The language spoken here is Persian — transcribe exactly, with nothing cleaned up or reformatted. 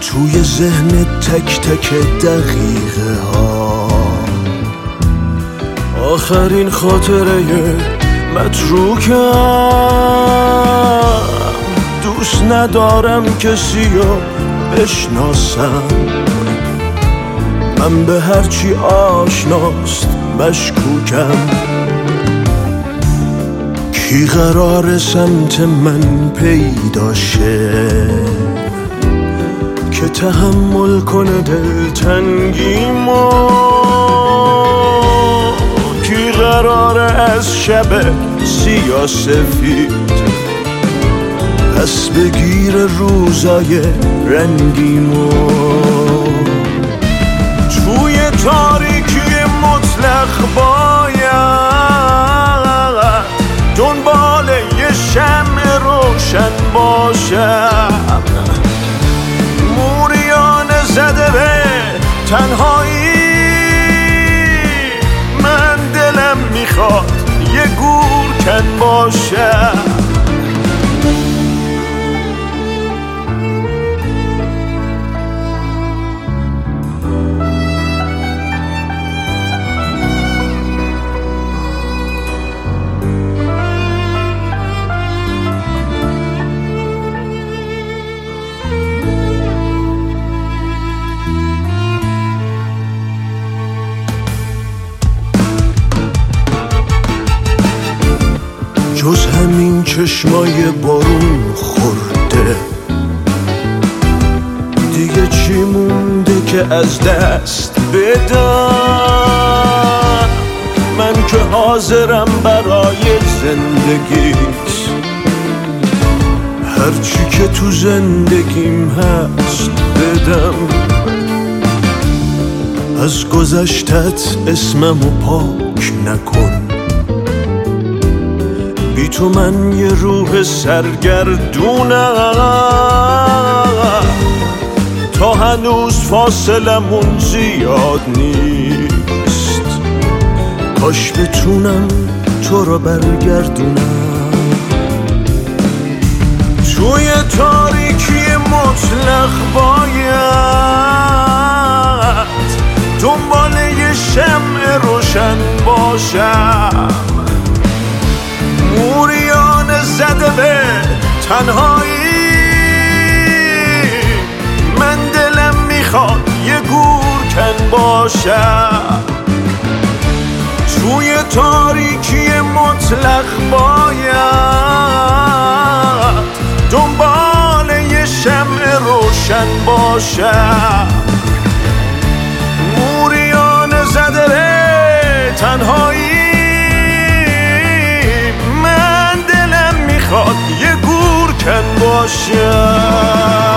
توی ذهن تک تک دقیقه ها. آخرین خاطره متروکم، دوست ندارم کسی رو بشناسم. من به هرچی آشناست مشکوکم. کی قرار سمت من پیدا شه که تحمل کنه دلتنگیمو؟ کی قراره از شب سیاه سفید پس بگیر روزای رنگیمو؟ توی تاریکی مطلق باید دنبال یه شمع روشن باشم. موریانه زده به تنهایی، من دلم میخواد یه گورکن باشم. جز همین چشمای بارون خورده دیگه چی مونده که از دست بدم؟ من که حاضرم برای زندگیت هرچی که تو زندگیم هست بدم. از گذشتت اسممو پاک نکن، بی تو من یه روح سرگردونم. تا هنوز فاصلمون زیاد نیست، کاش بتونم تو رو برگردونم. توی تاریکی مطلق باید دنبال یه شمع روشن باشم. موریانه زده به تنهایی، من دلم میخواد یه گورکن باشم. توی تاریکی مطلق باید دنبال یه شمع روشن باشم. موریانه زده به تنهایی، من دلم میخواد یه گورکن باشم.